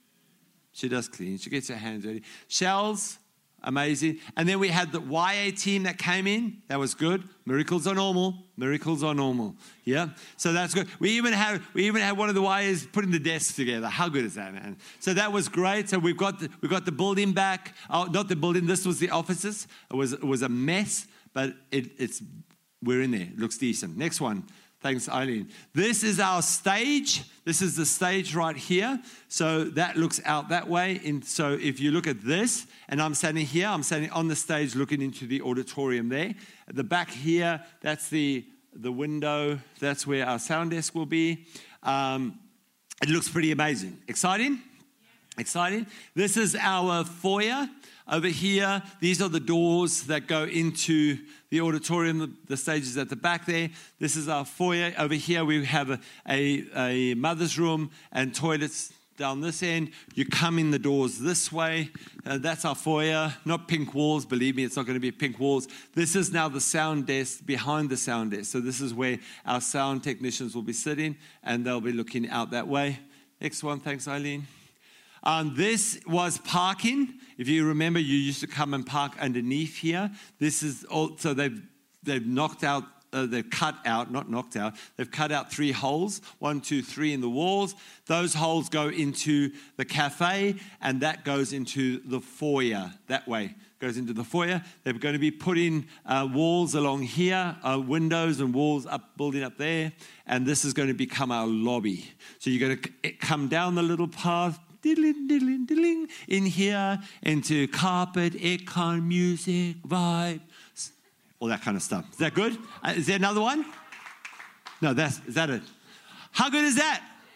She does clean. She gets her hands dirty. Shells, amazing. And then we had the Y A team that came in. That was good. Miracles are normal. Miracles are normal. Yeah. So that's good. We even had we even had one of the Y As putting the desks together. How good is that, man? So that was great. So we've got the, we've got the building back. Oh, not the building. This was the offices. It was it was a mess, but it, it's we're in there. It looks decent. Next one. Thanks, Eileen. This is our stage. This is the stage right here. So that looks out that way. And so if you look at this, and I'm standing here, I'm standing on the stage looking into the auditorium there. At the back here, that's the, the window. That's where our sound desk will be. Um, it looks pretty amazing. Exciting? Exciting. This is our foyer. Over here, these are the doors that go into the auditorium. The, the stage is at the back there. This is our foyer. Over here, we have a, a, a mother's room and toilets down this end. You come in the doors this way. Uh, that's our foyer. Not pink walls. Believe me, it's not going to be pink walls. This is now the sound desk behind the sound desk. So this is where our sound technicians will be sitting, and they'll be looking out that way. Next one. Thanks, Eileen. Um, this was parking. If you remember, you used to come and park underneath here. This is all, so they've they've knocked out, uh, they've cut out, not knocked out. They've cut out three holes, one, two, three in the walls. Those holes go into the cafe, and that goes into the foyer. That way goes into the foyer. They're going to be putting uh, walls along here, uh, windows and walls up, building up there, and this is going to become our lobby. So you're going to come down the little path. Diddling, diddling, diddling, in here, into carpet, aircon, music, vibe, all that kind of stuff. Is that good? Uh, is there another one? No, that's, is that it? How good is that?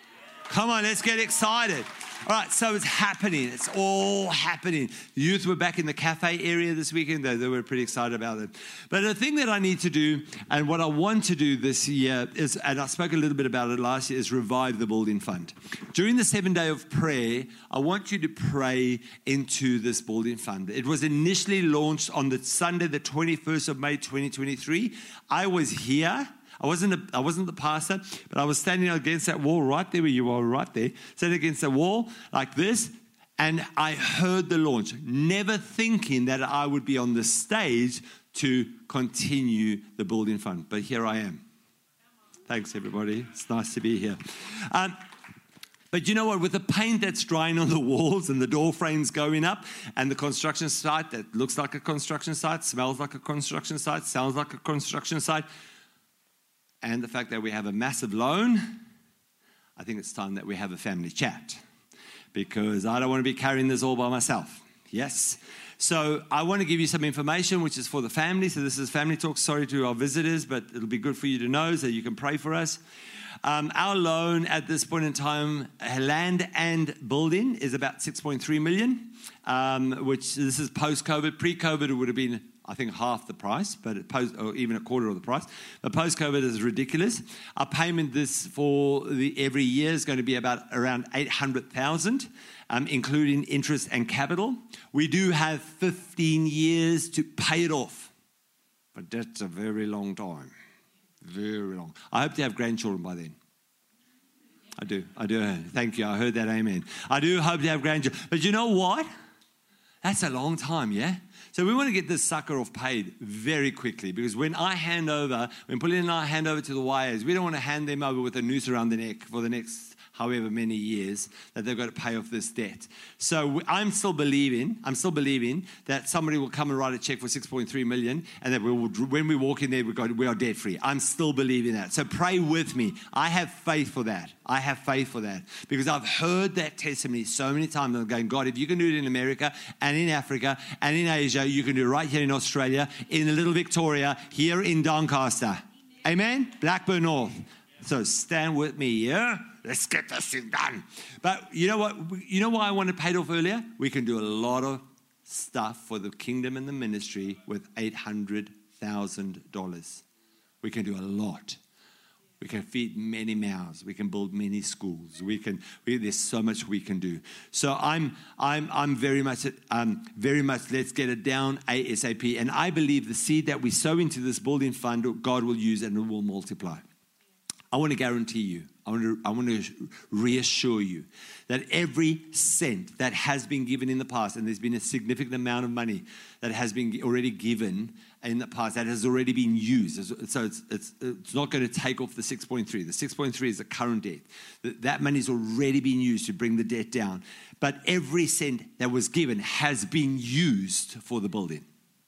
Come on, let's get excited. All right, so it's happening. It's all happening. The youth were back in the cafe area this weekend. They, they were pretty excited about it. But the thing that I need to do, and what I want to do this year is, and I spoke a little bit about it last year, is revive the Building Fund. During the seven day of prayer, I want you to pray into this Building Fund. It was initially launched on the Sunday, the twenty-first of May, twenty twenty-three. I was here. I wasn't a, I wasn't the pastor, but I was standing against that wall right there where you are, right there, standing against the wall like this, and I heard the launch, never thinking that I would be on the stage to continue the Building Fund. But here I am. Thanks, everybody. It's nice to be here. Um, But you know what? With the paint that's drying on the walls and the door frames going up and the construction site that looks like a construction site, smells like a construction site, sounds like a construction site, and the fact that we have a massive loan, I think it's time that we have a family chat, because I don't want to be carrying this all by myself. Yes. So I want to give you some information which is for the family. So this is Family Talk. Sorry to our visitors, but it'll be good for you to know so you can pray for us. Um, our loan at this point in time, land and building, is about six point three million, um, which this is post-COVID. Pre-COVID, it would have been, I think, half the price, but it post, or even a quarter of the price. But post-COVID is ridiculous. Our payment this for the every year is going to be about around eight hundred thousand, um, including interest and capital. We do have fifteen years to pay it off, but that's a very long time. Very long. I hope to have grandchildren by then. I do. I do. Thank you. I heard that. Amen. I do hope to have grandchildren. But you know what? That's a long time, yeah? So we want to get this sucker off paid very quickly, because when I hand over, when Pauline and I hand over to the Y As, we don't want to hand them over with a noose around the neck for the next however many years that they've got to pay off this debt. So I'm still believing, I'm still believing that somebody will come and write a check for six point three million, and that we will, when we walk in there, we go, we are debt free. I'm still believing that. So pray with me. I have faith for that. I have faith for that, because I've heard that testimony so many times. I'm going, God, if you can do it in America and in Africa and in Asia, you can do it right here in Australia, in Little Victoria, here in Doncaster. Amen? Blackburn North. So stand with me, yeah? Let's get this thing done. But you know what? You know why I wanted paid off earlier? We can do a lot of stuff for the kingdom and the ministry with eight hundred thousand dollars. We can do a lot. We can feed many mouths. We can build many schools. We can. We, there's so much we can do. So I'm, I'm, I'm very much, um, very much. Let's get it down ASAP. And I believe the seed that we sow into this building fund, God will use and it will multiply. I want to guarantee you, I want to, I want to reassure you that every cent that has been given in the past, and there's been a significant amount of money that has been already given in the past, that has already been used. So it's, it's, it's not going to take off the six point three. The six point three is the current debt. That money has already been used to bring the debt down. But every cent that was given has been used for the building.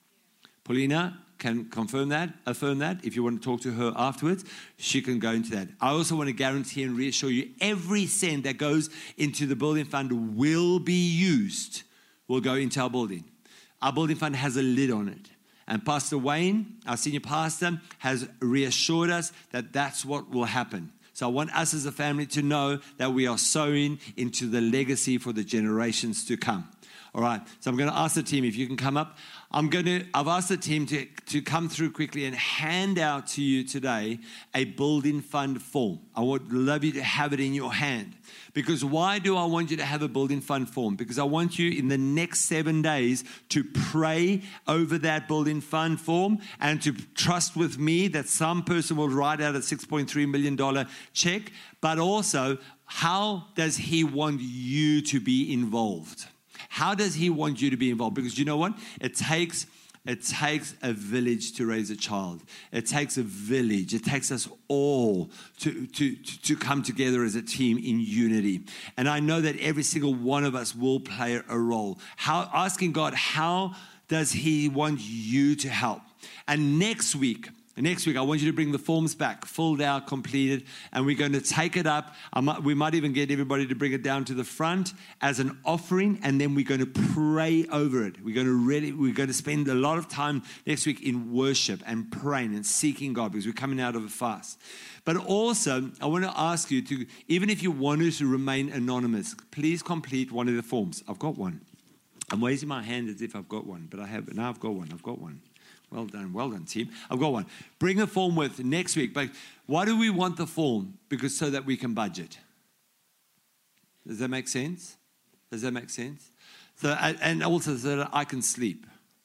Paulina can confirm that, affirm that. If you want to talk to her afterwards, she can go into that. I also want to guarantee and reassure you, every cent that goes into the building fund will be used, will go into our building. Our building fund has a lid on it. And Pastor Wayne, our senior pastor, has reassured us that that's what will happen. So I want us as a family to know that we are sowing into the legacy for the generations to come. All right, so I'm going to ask the team if you can come up. I'm going to, I've asked the team to, to come through quickly and hand out to you today a building fund form. I would love you to have it in your hand. Because why do I want you to have a building fund form? Because I want you in the next seven days to pray over that building fund form and to trust with me that some person will write out a six point three million dollars check. But also, how does he want you to be involved? How does he want you to be involved? Because you know what? It takes it takes a village to raise a child. It takes a village. It takes us all to, to, to come together as a team in unity. And I know that every single one of us will play a role. How, asking God, how does he want you to help? And next week, Next week, I want you to bring the forms back, filled out, completed, and we're going to take it up. I might, we might even get everybody to bring it down to the front as an offering, and then we're going to pray over it. We're going to really, we're going to spend a lot of time next week in worship and praying and seeking God because we're coming out of a fast. But also, I want to ask you to, even if you wanted to remain anonymous, please complete one of the forms. I've got one. I'm raising my hand as if I've got one, but I have. Now I've got one. I've got one. Well done, well done, team. I've got one. Bring the form with next week. But why do we want the form? Because so that we can budget. Does that make sense? Does that make sense? So, and also so that I can sleep.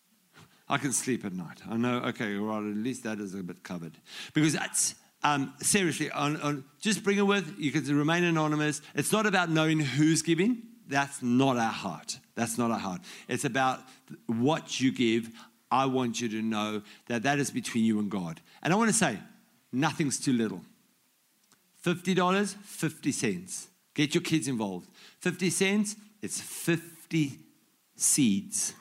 I can sleep at night. I know, okay, all right, at least that is a bit covered. Because that's, um, seriously, on, on, just bring it with. You can remain anonymous. It's not about knowing who's giving. That's not our heart. That's not our heart. It's about what you give. I want you to know that that is between you and God. And I want to say, nothing's too little. fifty dollars, fifty cents. Get your kids involved. fifty cents, it's fifty seeds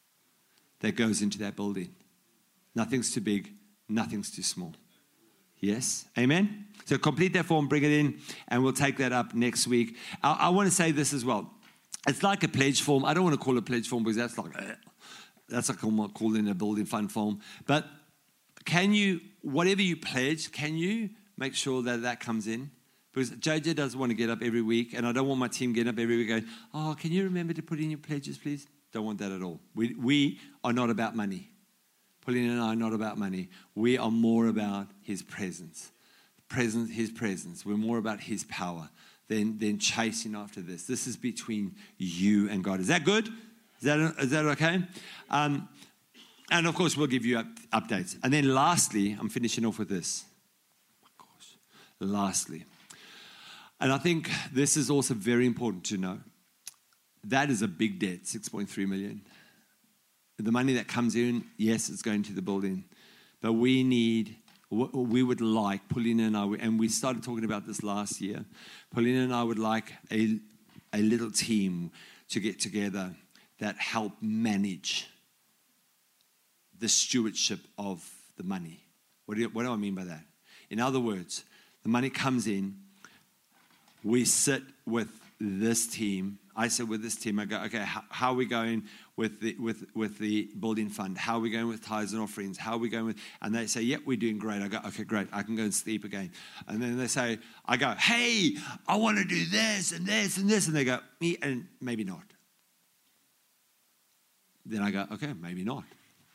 that goes into that building. Nothing's too big, nothing's too small. Yes? Amen? So complete that form, bring it in, and we'll take that up next week. I, I want to say this as well. It's like a pledge form. I don't want to call it a pledge form because that's like... Uh, That's like I'm calling a building fund form. But can you, whatever you pledge, can you make sure that that comes in? Because J J doesn't want to get up every week, and I don't want my team getting up every week going, oh, can you remember to put in your pledges, please? Don't want that at all. We, we are not about money. Pauline and I are not about money. We are more about his presence. Presence, his presence. We're more about his power than, than chasing after this. This is between you and God. Is that good? Is that, is that okay? Um, and of course, we'll give you up, updates. And then lastly, I'm finishing off with this. Oh my gosh. Lastly. And I think this is also very important to know. That is a big debt, six point three million dollars. The money that comes in, yes, it's going to the building. But we need, we would like, Paulina and I, and we started talking about this last year. Paulina and I would like a, a little team to get together that help manage the stewardship of the money. What do, you, what do I mean by that? In other words, the money comes in, we sit with this team. I sit with this team. I go, okay, how, how are we going with the with with the building fund? How are we going with tithes and offerings? How are we going with? And they say, yep, we're doing great. I go, okay, great. I can go and sleep again. And then they say, I go, hey, I want to do this and this and this, and they go, me, and maybe not. Then I go, okay, maybe not.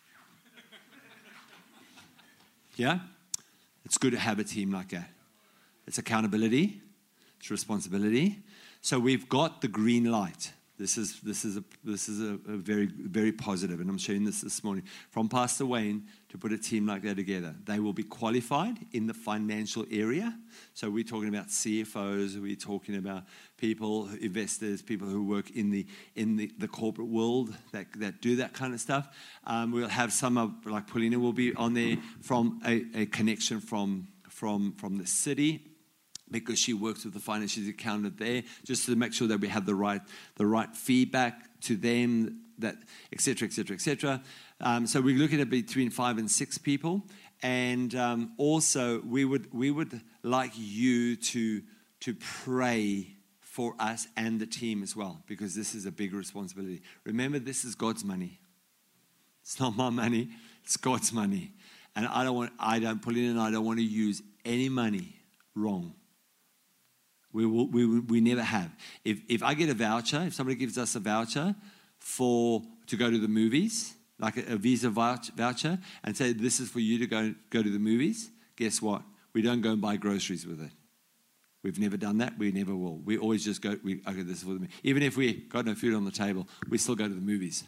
Yeah? It's good to have a team like that. It's accountability. It's responsibility. So we've got the green light. This is this is a this is a, a very very positive, and I'm sharing this this morning from Pastor Wayne to put a team like that together. They will be qualified in the financial area. So we're talking about C F Os. We're talking about people, investors, people who work in the in the, the corporate world that that do that kind of stuff. Um, we'll have some of, like Paulina will be on there from a, a connection from from from the city, because she works with the finance, she's accountant there, just to make sure that we have the right the right feedback to them, that et cetera, et cetera, et cetera. Um, so we're looking at between five and six people, and um, also we would we would like you to to pray for us and the team as well, because this is a big responsibility. Remember, this is God's money. It's not my money; it's God's money, and I don't want I don't Pauline and I don't want to use any money wrong. We will, we we never have. If if I get a voucher, if somebody gives us a voucher for to go to the movies, like a, a Visa voucher, and say this is for you to go go to the movies, guess what? We don't go and buy groceries with it. We've never done that. We never will. We always just go. We okay, this is for the movie. Even if we got no food on the table, we still go to the movies.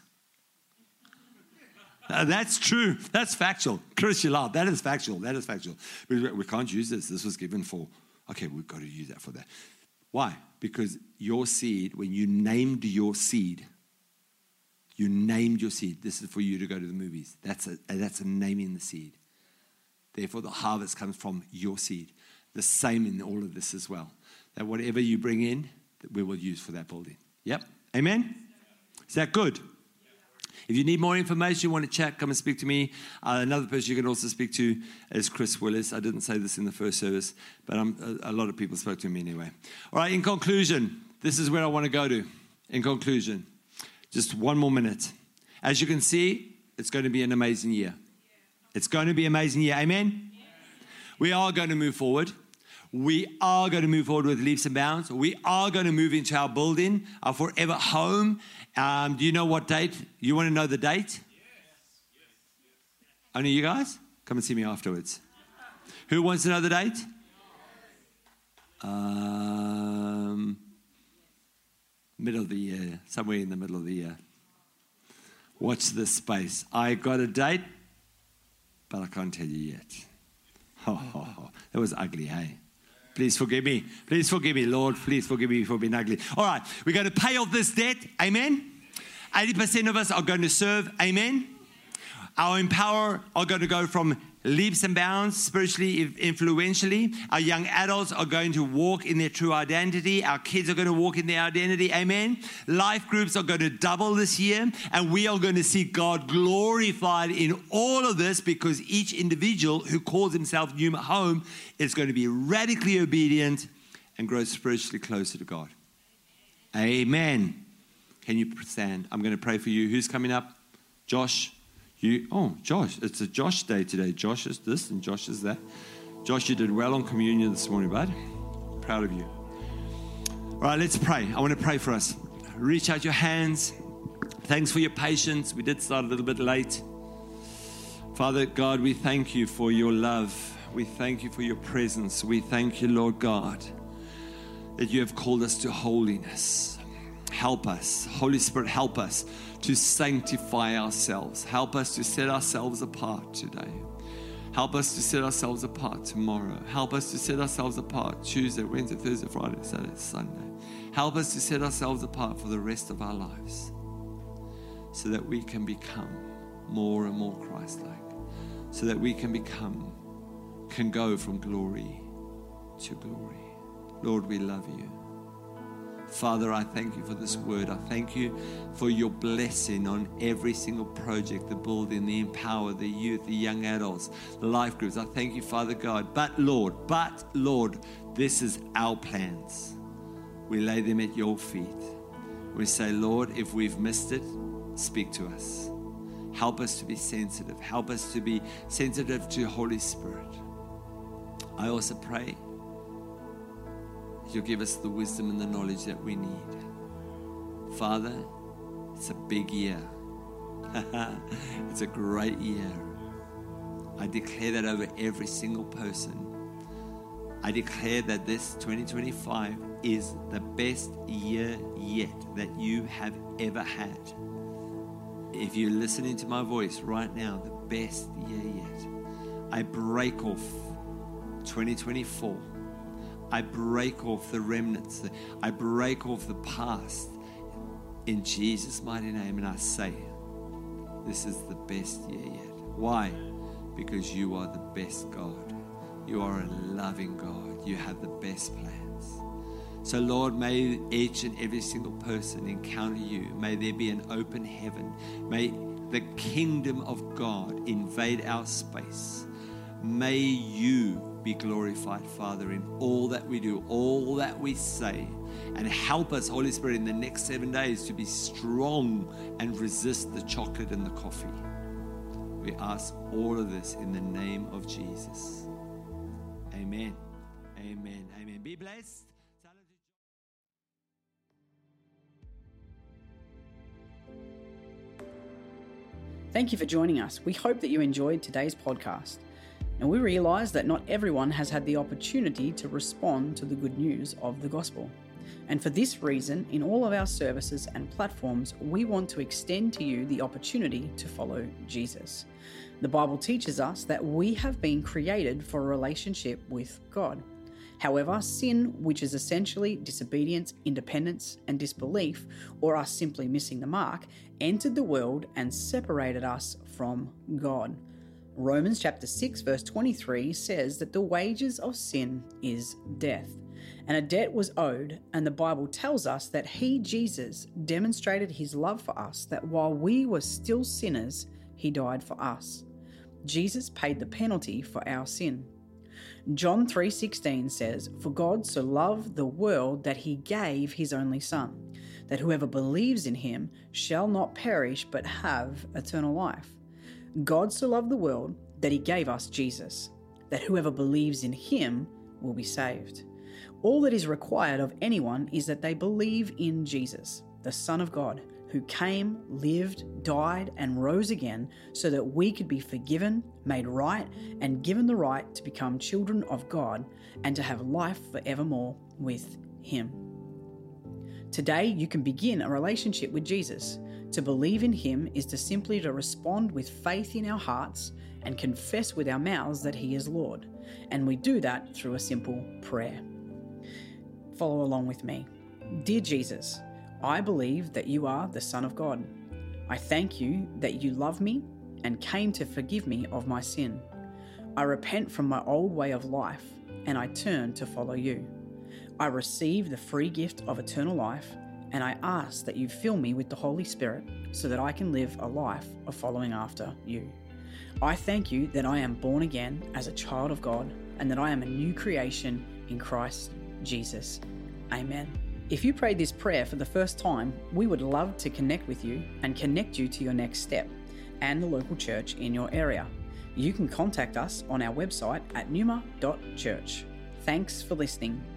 Uh, that's true. That's factual. Chris, you laugh. That is factual. That is factual. We, we can't use this. This was given for. Okay, we've got to use that for that. Why? Because your seed, when you named your seed, you named your seed. This is for you to go to the movies. That's a, that's a naming the seed. Therefore, the harvest comes from your seed. The same in all of this as well. That whatever you bring in, that we will use for that building. Yep. Amen? Is that good? If you need more information, you want to chat, come and speak to me. Uh, another person you can also speak to is Chris Willis. I didn't say this in the first service, but I'm, a, a lot of people spoke to me anyway. All right, in conclusion, this is where I want to go to. In conclusion, just one more minute. As you can see, it's going to be an amazing year. It's going to be an amazing year. Amen? We are going to move forward. We are going to move forward with leaps and bounds. We are going to move into our building, our forever home. Um, do you know what date? You want to know the date? Yes. Only you guys? Come and see me afterwards. Who wants to know the date? Um, middle of the year. Somewhere in the middle of the year. Watch this space. I got a date, but I can't tell you yet. Ho, ho, ho. That was ugly, hey? Please forgive me. Please forgive me, Lord. Please forgive me for being ugly. All right, we're going to pay off this debt. Amen. eighty percent of us are going to serve. Amen. Our Empower are going to go from leaps and bounds, spiritually, influentially. Our young adults are going to walk in their true identity. Our kids are going to walk in their identity. Amen. Life groups are going to double this year. And we are going to see God glorified in all of this, because each individual who calls himself New Home is going to be radically obedient and grow spiritually closer to God. Amen. Can you stand? I'm going to pray for you. Who's coming up? Josh? You, oh, Josh, it's a Josh day today. Josh is this and Josh is that. Josh, you did well on communion this morning, bud. Proud of you. All right, let's pray. I want to pray for us. Reach out your hands. Thanks for your patience. We did start a little bit late. Father God, we thank you for your love. We thank you for your presence. We thank you, Lord God, that you have called us to holiness. Help us. Holy Spirit, help us to sanctify ourselves. Help us to set ourselves apart today. Help us to set ourselves apart tomorrow. Help us to set ourselves apart Tuesday, Wednesday, Thursday, Friday, Saturday, Sunday. Help us to set ourselves apart for the rest of our lives, so that we can become more and more Christ-like, so that we can become, can go from glory to glory. Lord, we love you. Father, I thank you for this word. I thank you for your blessing on every single project, the building, the empower, the youth, the young adults, the life groups. I thank you, Father God. But Lord, but Lord, this is our plans. We lay them at your feet. We say, Lord, if we've missed it, speak to us. Help us to be sensitive. Help us to be sensitive to Holy Spirit. I also pray you'll give us the wisdom and the knowledge that we need. Father, it's a big year. It's a great year. I declare that over every single person. I declare that this twenty twenty-five is the best year yet that you have ever had. If you're listening to my voice right now, the best year yet. I break off twenty twenty-four. I break off the remnants. I break off the past in Jesus' mighty name. And I say, this is the best year yet. Why? Because you are the best God. You are a loving God. You have the best plans. So Lord, may each and every single person encounter you. May there be an open heaven. May the kingdom of God invade our space. May you be glorified, Father, in all that we do, all that we say. And help us, Holy Spirit, in the next seven days to be strong and resist the chocolate and the coffee. We ask all of this in the name of Jesus. Amen. Amen. Amen. Be blessed. Thank you for joining us. We hope that you enjoyed today's podcast. And we realize that not everyone has had the opportunity to respond to the good news of the gospel. And for this reason, in all of our services and platforms, we want to extend to you the opportunity to follow Jesus. The Bible teaches us that we have been created for a relationship with God. However, sin, which is essentially disobedience, independence, and disbelief, or us simply missing the mark, entered the world and separated us from God. Romans chapter six verse twenty-three says that the wages of sin is death. And a debt was owed, and the Bible tells us that he, Jesus, demonstrated his love for us, that while we were still sinners, he died for us. Jesus paid the penalty for our sin. John three sixteen says, "For God so loved the world that he gave his only Son, that whoever believes in him shall not perish but have eternal life." God so loved the world that he gave us Jesus, that whoever believes in him will be saved. All that is required of anyone is that they believe in Jesus, the Son of God, who came, lived, died, and rose again so that we could be forgiven, made right, and given the right to become children of God and to have life forevermore with him. Today, you can begin a relationship with Jesus. To believe in him is to simply to respond with faith in our hearts and confess with our mouths that he is Lord. And we do that through a simple prayer. Follow along with me. Dear Jesus, I believe that you are the Son of God. I thank you that you love me and came to forgive me of my sin. I repent from my old way of life and I turn to follow you. I receive the free gift of eternal life and I ask that you fill me with the Holy Spirit so that I can live a life of following after you. I thank you that I am born again as a child of God and that I am a new creation in Christ Jesus. Amen. If you prayed this prayer for the first time, we would love to connect with you and connect you to your next step and the local church in your area. You can contact us on our website at numa dot church. Thanks for listening.